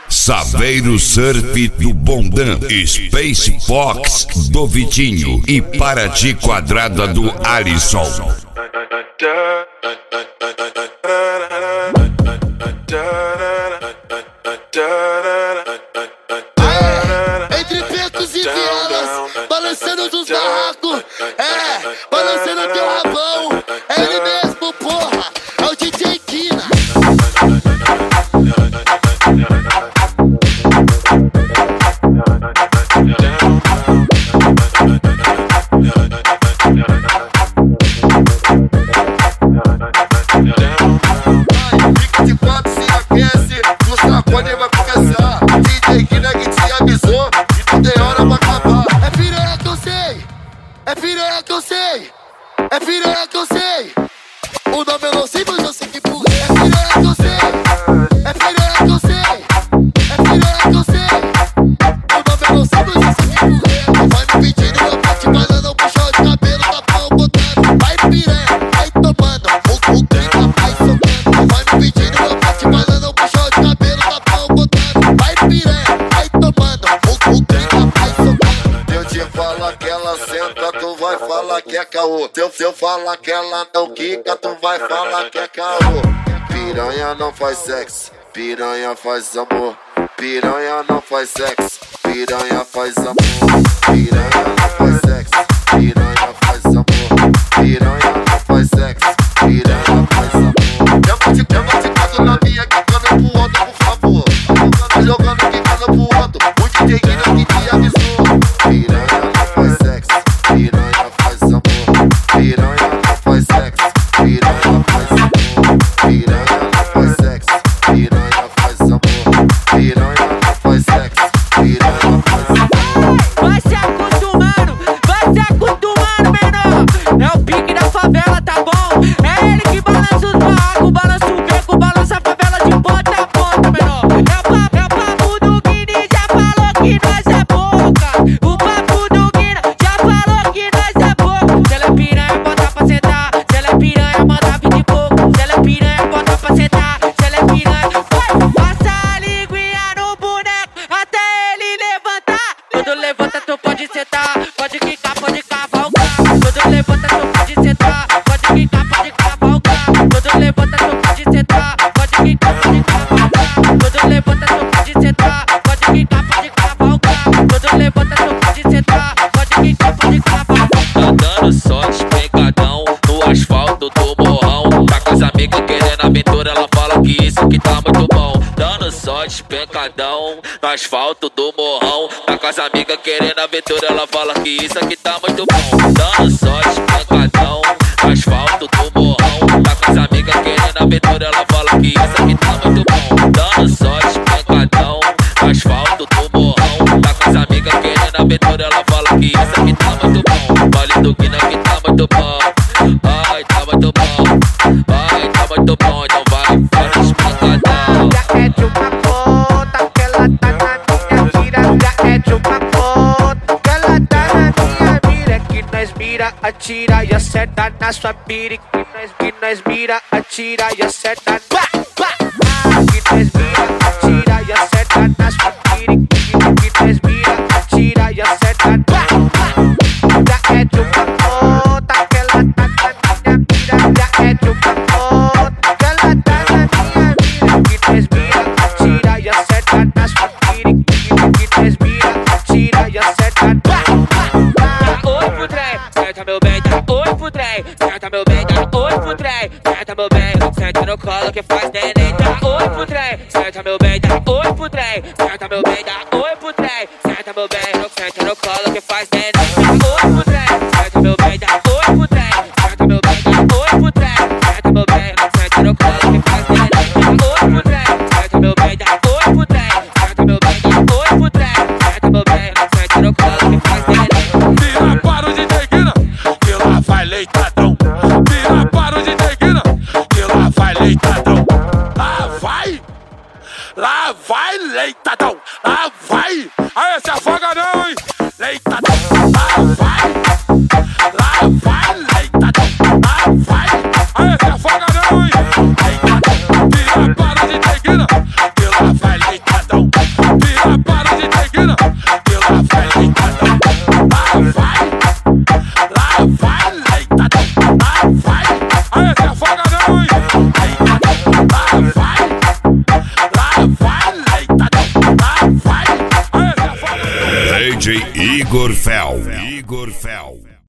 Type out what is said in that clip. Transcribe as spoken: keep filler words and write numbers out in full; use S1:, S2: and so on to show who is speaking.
S1: Saveiro Surf do Bondan, Space Fox do Vitinho e Paraty Quadrada do Alisson.
S2: Aê, entre pecos e vielas, balançando dos barracos, é, balançando teu rabão, é ele mesmo, porra, é o D J Kina. Fica de quatro, se aquece, o sacode vai começar. D J Kina que te avisou, e não tem hora pra acabar. É piranha que eu sei, é piranha que eu sei, é piranha que eu sei. O nome eu não sei, mas eu sei que por é piranha que eu sei, é piranha que eu sei, é piranha que eu sei. O nome eu não sei, mas eu sei que por é. Vai me pedindo, eu vou te falando, puxão de cabelo, tá pau botando. Vai piranha, vai tomando, o cu clica, vai socando. Vai me pedindo, eu vou te falando, puxão de cabelo, tá pau botando. Vai piranha, vai tomando, o cu clica, vai socando. Eu te falo que ela senta, tu vai falar que é caô. Se eu, se eu falar que ela não quica, tu vai falar que é caô. Piranha não faz sexo, piranha faz amor. Piranha não faz sexo, piranha faz amor. Piranha não faz sexo, piranha faz amor. Piranha não faz sexo, piranha faz amor. Eu te quero de casa na minha, quicando pro outro, por favor. Tá jogando, quicando pro outro, o D J Kina que te avisou. Piranha não faz sexo, piranha faz amor. Piranha não faz sexo, piranha faz amor. Piranha não faz sexo, piranha faz amor. Piranha não faz sexo, piranha faz amor.
S3: Vai se acostumando, vai se acostumando, menor. É o pique da favela, tá bom? É ele que balança os barracos, balança o beco, balança a favela de ponta a ponta, menor. É o papo, é o papo do Guini, já falou que nós é boca. O papo do Guina já falou que nós é boca. Se ela é piranha, bota pra sentar. Se ela é piranha, manda vir de pouco. Se ela é piranha, bota pra sentar. Se ela é piranha, vai, passa a linguinha no boneco até ele levantar. Quando levanta, tu pode sentar, pode quicar, pode cavalgar. Quando levanta, tu pode sentar, pode quicar, pode cavalgar. Quando levanta, tu pode sentar, pode quicar, pode cavalgar. Quando levanta, tu pode sentar, pode quicar, pode cavalgar. Quando levanta, tu pode sentar, pode quicar, pode cavalgar.
S4: Tá dando só despencadão no asfalto do morrão. Tá com as amigas querendo aventura, ela fala que isso aqui tá muito bom. Dando só despencadão no asfalto do morrão. Tá com as amigas querendo aventura, ela fala que isso aqui tá muito bom. Dando só despencadão no asfalto do morrão. Tá com as amigas querendo aventura, ela fala que isso aqui tá muito bom. Dando só despencadão no asfalto do morrão. Tá com as amigas querendo aventura, ela fala que isso aqui tá muito bom. Vale do Guina que tá muito bom. Ai, tá muito bom. Ai, tá muito bom, então vai, vai despencadão.
S3: Já é de uma ponta que ela tá na minha mira. Já é de uma ponta que ela tá na minha mira. Que nós mira, atira e acerta na sua pira. Que nós, que nós mira, atira e acerta. Pá, pá. Que nós mira, atira e acerta na sua pira. Que, que nós mira, atira e acerta. Pá, pá. Já é de uma ponta que ela tá na minha mira. Já é de uma ponta que ela tá na minha mira. Que nós mira, atira e acerta na sua pira. Que, que nós mira, atira e acerta. Pá, pá. Dá oi pro trem, senta meu bem, dá oi pro trem. Senta meu bem, dá oi pro trem. Senta meu bem, senta no colo que faz neném. Dá oi pro trem, senta meu bem, dá oi pro trem. Senta meu bem, dá oi pro trem. Senta meu bem, senta no colo que faz neném. Dá oi pro trem, senta meu bem, dá oi pro trem. Senta meu bem, dá oi pro trem. Senta meu bem, senta no colo que faz neném. Dá oi pro trem, senta meu bem, dá oi pro trem. Senta meu bem, dá oi pro trem. Senta meu bem, senta no colo que faz neném.
S5: Vira para o D J Kina, que lá vai leitadão. Vira para o D J Kina, que lá vai leitadão. Lá vai, lá vai leitadão. Lá vai, aí se afoga não, hein. Leitadão, lá vai, lá vai leitadão. Lá vai, aí se afoga não, hein. Leitadão, vira para o D J Kina, que lá vai leitadão. apanhando, leitadão. Lá vai, lá vai, leitadão. Lá vai.
S1: D J Igor Fel. Igor Fel.